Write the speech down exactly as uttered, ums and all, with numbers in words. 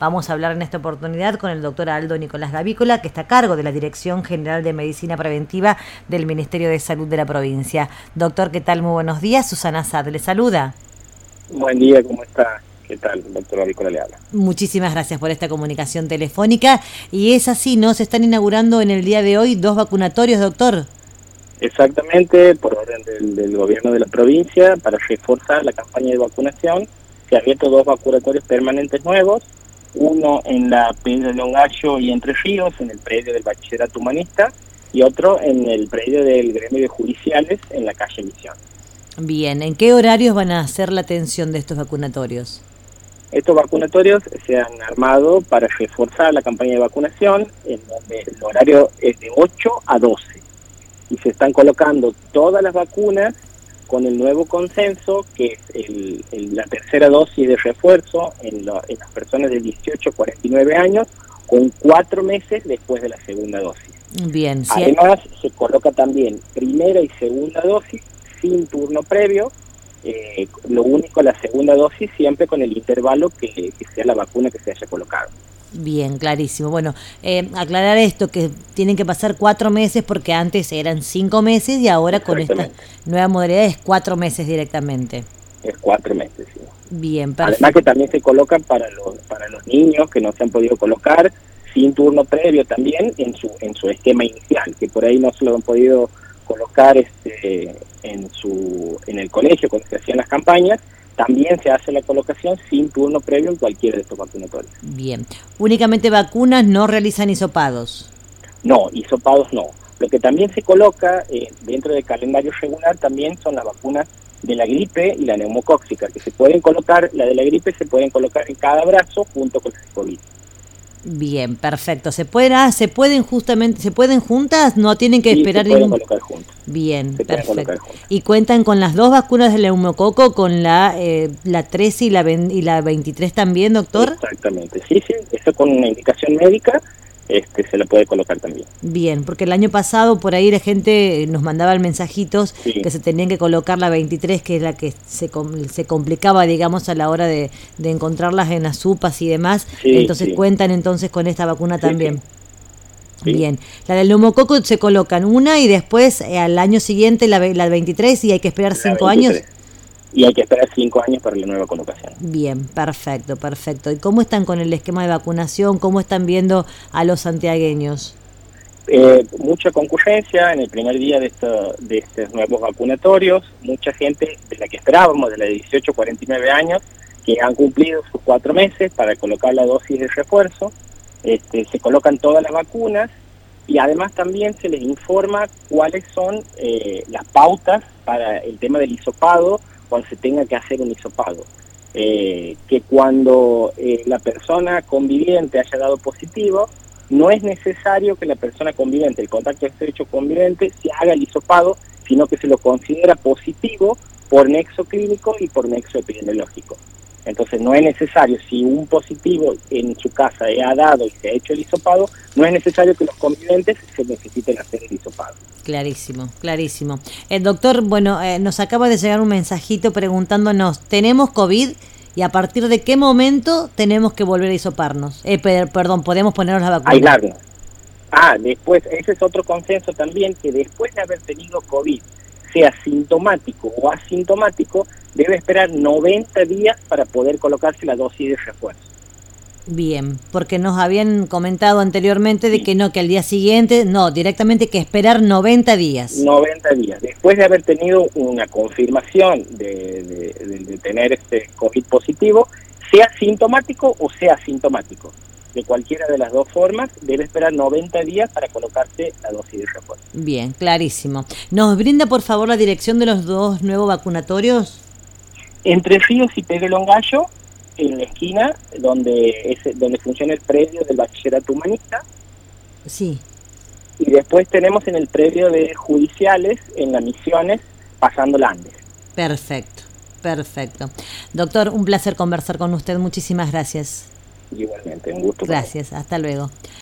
Vamos a hablar en esta oportunidad con el doctor Aldo Nicolás Gavícola, que está a cargo de la Dirección General de Medicina Preventiva del Ministerio de Salud de la provincia. Doctor, ¿qué tal? Muy buenos días. Susana Sad le saluda. Buen día, ¿cómo está? ¿Qué tal? Doctor Gavícola le habla. Muchísimas gracias por esta comunicación telefónica. Y es así, ¿no? Se están inaugurando en el día de hoy dos vacunatorios, doctor. Exactamente, por orden del, del gobierno de la provincia, para reforzar la campaña de vacunación, se han abierto dos vacunatorios permanentes nuevos, uno en la Pedro Longallo y Entre Ríos, en el predio del Bachillerato Humanista, y otro en el predio del Gremio de Judiciales, en la calle Misión. Bien, ¿en qué horarios van a hacer la atención de estos vacunatorios? Estos vacunatorios se han armado para reforzar la campaña de vacunación, en donde el horario es de ocho a doce. Y se están colocando todas las vacunas con el nuevo consenso, que es el, el, la tercera dosis de refuerzo en, lo, en las personas de dieciocho a cuarenta y nueve años, con cuatro meses después de la segunda dosis. Bien, sí. Además, se coloca también primera y segunda dosis sin turno previo, eh, lo único, la segunda dosis siempre con el intervalo que, que sea la vacuna que se haya colocado. Bien, clarísimo. Bueno, eh, aclarar esto, que tienen que pasar cuatro meses porque antes eran cinco meses y ahora con esta nueva modalidad es cuatro meses directamente. Es cuatro meses, sí. Bien, perfecto. Además que también se colocan para los para los niños que no se han podido colocar sin turno previo también en su en su esquema inicial, que por ahí no se lo han podido colocar este en su en el colegio cuando se hacían las campañas. También se hace la colocación sin turno previo en cualquiera de estos vacunatorios. Bien. Únicamente vacunas, no realizan hisopados. No, hisopados no. Lo que también se coloca eh, dentro del calendario regular también son las vacunas de la gripe y la neumocóxica, que se pueden colocar, la de la gripe se pueden colocar en cada brazo junto con el COVID. Bien, perfecto. ¿Se pueden, ah, se pueden justamente, se pueden juntas? No tienen que sí, esperar se pueden ningún... colocar juntas. Bien, se perfecto. ¿Y cuentan con las dos vacunas del neumococo, con la eh, la trece y la y la veintitrés también, doctor? Exactamente, sí, sí, eso con una indicación médica este se la puede colocar también. Bien, porque el año pasado por ahí la gente nos mandaba mensajitos sí. que se tenían que colocar la veintitrés, que es la que se se complicaba, digamos, a la hora de, de encontrarlas en las supas y demás. Sí, entonces sí. cuentan entonces con esta vacuna sí, también. Sí. Sí. Bien, la del neumococo se colocan una y después eh, al año siguiente la, la veintitrés y hay que esperar cinco años. Y hay que esperar cinco años para la nueva colocación. Bien, perfecto, perfecto. ¿Y cómo están con el esquema de vacunación? ¿Cómo están viendo a los santiagueños? Eh, mucha concurrencia en el primer día de, esto, de estos nuevos vacunatorios, mucha gente de la que esperábamos, de la de dieciocho a cuarenta y nueve años, que han cumplido sus cuatro meses para colocar la dosis de refuerzo. Este, se colocan todas las vacunas y además también se les informa cuáles son eh, las pautas para el tema del hisopado cuando se tenga que hacer un hisopado. Eh, que cuando eh, la persona conviviente haya dado positivo, no es necesario que la persona conviviente, el contacto estrecho conviviente, se haga el hisopado, sino que se lo considera positivo por nexo clínico y por nexo epidemiológico. Entonces no es necesario, si un positivo en su casa ha dado y se ha hecho el hisopado, no es necesario que los convivientes se necesiten hacer el hisopado. Clarísimo, clarísimo. El doctor, bueno, eh, nos acaba de llegar un mensajito preguntándonos, ¿tenemos COVID? ¿Y a partir de qué momento tenemos que volver a hisoparnos? Eh, per, perdón, ¿podemos ponernos la vacuna? Aislarnos. Ah, después, ese es otro consenso también, que después de haber tenido COVID, sea sintomático o asintomático, debe esperar noventa días para poder colocarse la dosis de refuerzo. Bien, porque nos habían comentado anteriormente de sí. que no, que al día siguiente, no, directamente que esperar noventa días. noventa días. Después de haber tenido una confirmación de, de, de, de tener este COVID positivo, sea sintomático o sea asintomático. De cualquiera de las dos formas, debe esperar noventa días para colocarse la dosis de refuerzo. Bien, clarísimo. ¿Nos brinda, por favor, la dirección de los dos nuevos vacunatorios? Entre Ríos y Pedro Longallo, en la esquina donde es donde funciona el predio del Bachillerato Humanista. Sí. Y después tenemos en el predio de Judiciales, en las Misiones, pasando la Andes. Perfecto, perfecto. Doctor, un placer conversar con usted. Muchísimas gracias. Igualmente, un gusto. Gracias, hasta luego.